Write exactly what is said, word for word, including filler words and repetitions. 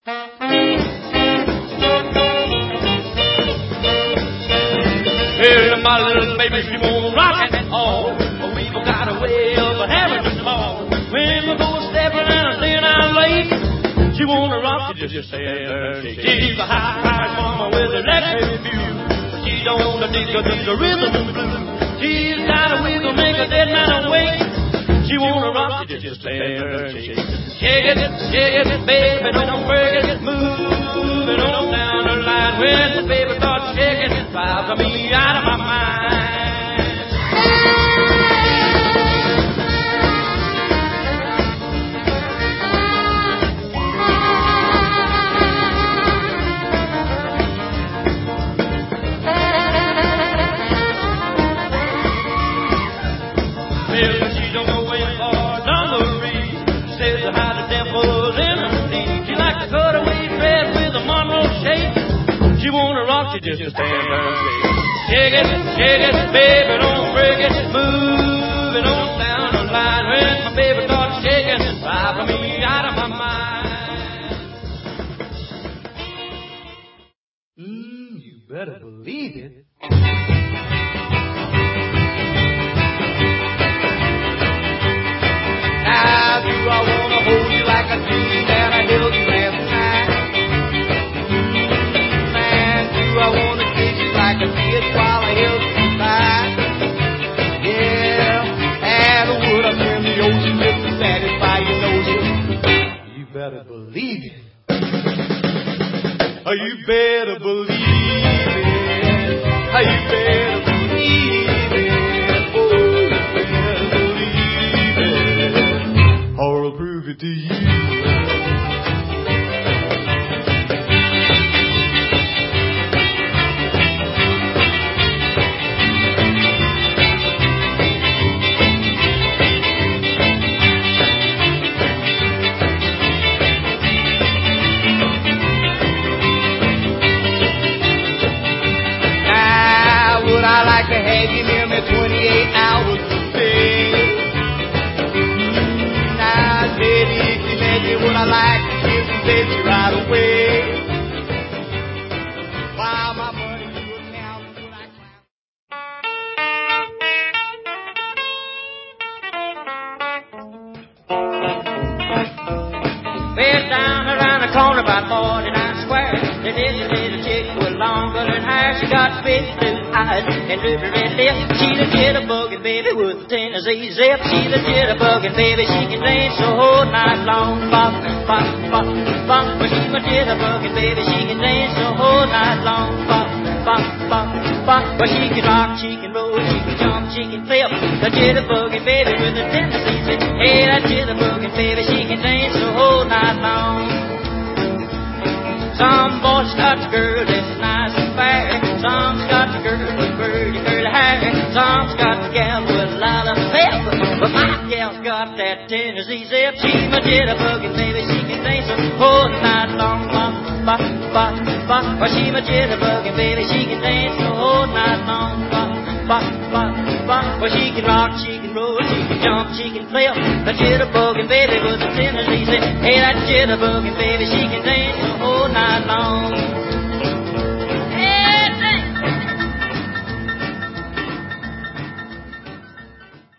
Well, my little baby, she won't rock and all. We've got a way of having it all. When we go stepping and then I'm late, she wanna rock, she just stand there and shake. She's a high-priced mama with an electric view. She don't dig her to the rhythm and blues. She's got a wiggle, make a dead man awake. She wanna rock, she just stand there and shake. Shake it, shake it, baby, don't break it. Move it on down the line. When the baby starts shaking, it drives me out of my mind. Well, she don't go in for dungaree. Says how the devil's in her knee. She likes to cut away dress with a Monroe shape. She wanna rock, she just stand there and shake. Shake it, shake it, baby, don't break it. Move it on down the line. When my baby starts shaking, it's driving me out of my mind. Mmm, you better believe it. Now do I wanna hold you like a dream that I held you last night? Man, do I wanna kiss you like I did while I held you tight? Yeah, and would I swim the ocean just to satisfy your notion? You better believe it. Oh, you better believe it. Oh, you better believe it. Oh, you better believe it. Or I'll prove it to you. Now, would I like to have you near me twenty-eight hours a day? Now, baby, if you let me, would I like to kiss and taste you right away? While my money you account, would I climb? Well, down around the corner by forty-nine Square, there is a little chick with long golden hair. She got big blue eyes and ruby red lips. She's a jitterbugging baby with a Tennessee zip. She's a jitterbugging baby, she can dance the whole night long. Bop, bop, bop, bop. But she's my jitterbugging baby, she can dance the whole night long. Bop, bop, bop, bop. But she can rock, she can roll, she can jump, she can flip. The jitterbugging baby with a Tennessee zip. Hey, that jitterbugging baby, she can dance the whole night long. Some boys got the girl that's nice and fair. Some's got the girl with pretty curly hair. Some's got the gal with a lot of pep. But my gal's got that Tennessee zip. She's my jitterbugging baby, she can dance the whole night long. Bop, bop, bop, bop. Well, she my jitterbugging baby, she can dance the whole night long. Bop, bop, bop, bop. Well, she can rock, she can roll, she can jump, she can flip. The jitterbugging baby with the Tennessee zip. Hey, that jitterbugging baby, she can dance the whole night long.